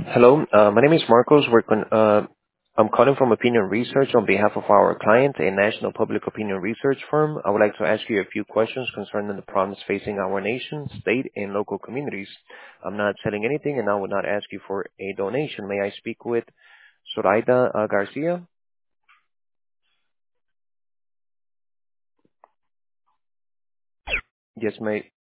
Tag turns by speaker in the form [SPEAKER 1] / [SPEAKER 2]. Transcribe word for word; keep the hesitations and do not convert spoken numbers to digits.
[SPEAKER 1] Hello, uh, my name is Marcos. We're con- uh, I'm calling from Opinion Research on behalf of our client, a national public opinion research firm. I would like to ask you a few questions concerning the problems facing our nation, state, and local communities. I'm not selling anything, and I will not ask you for a donation. May I speak with Zoraida uh, Garcia? Yes, may.